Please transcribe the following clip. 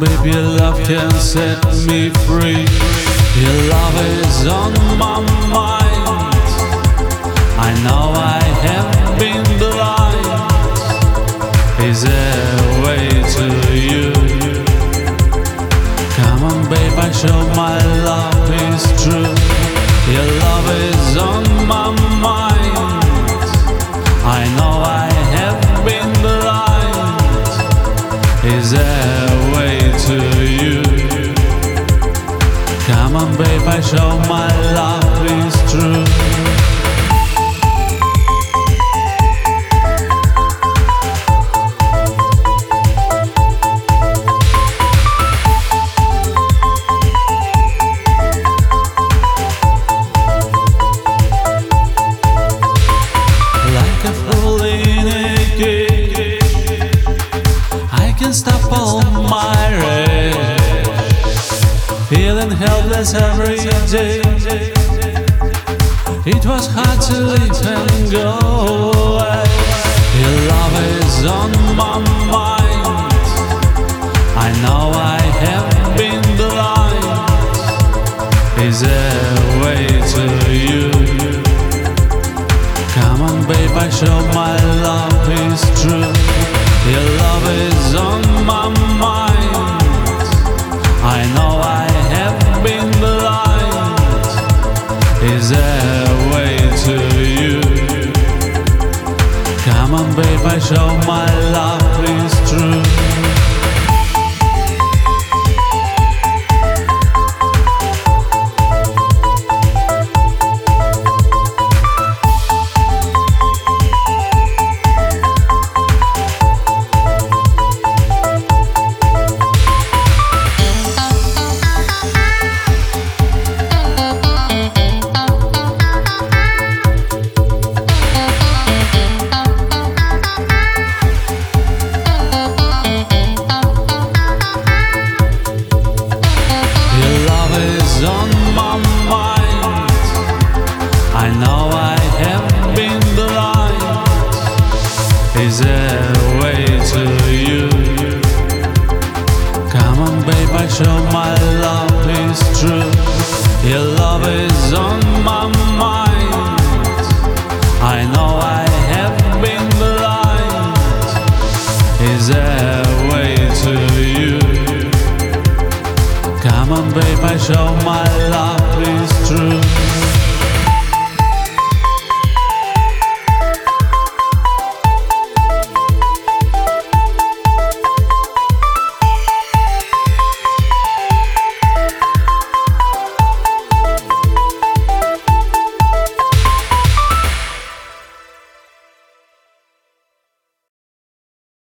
baby, your love can set me free. Your love is on my mind. I know I have been blind. Is there a way to you? Come on, babe, I show my love is true. Your love is on my mind. I know I have been blind. Is there a way to you? Come on, babe, I show my love is true. Stop all my rage, feeling helpless every day. It was hard to leave and go away. Your love is on my mind. I know I have been blind. Is there a way to you? Come on, babe, I show my love is true. Your love is on my mind. I know I have been blind. Is there a way to you? Come on, babe, I show my love is true. On my mind, I know I have been blind. Is there a way to you? Come on, babe, I show my love is true. Your love is on my mind.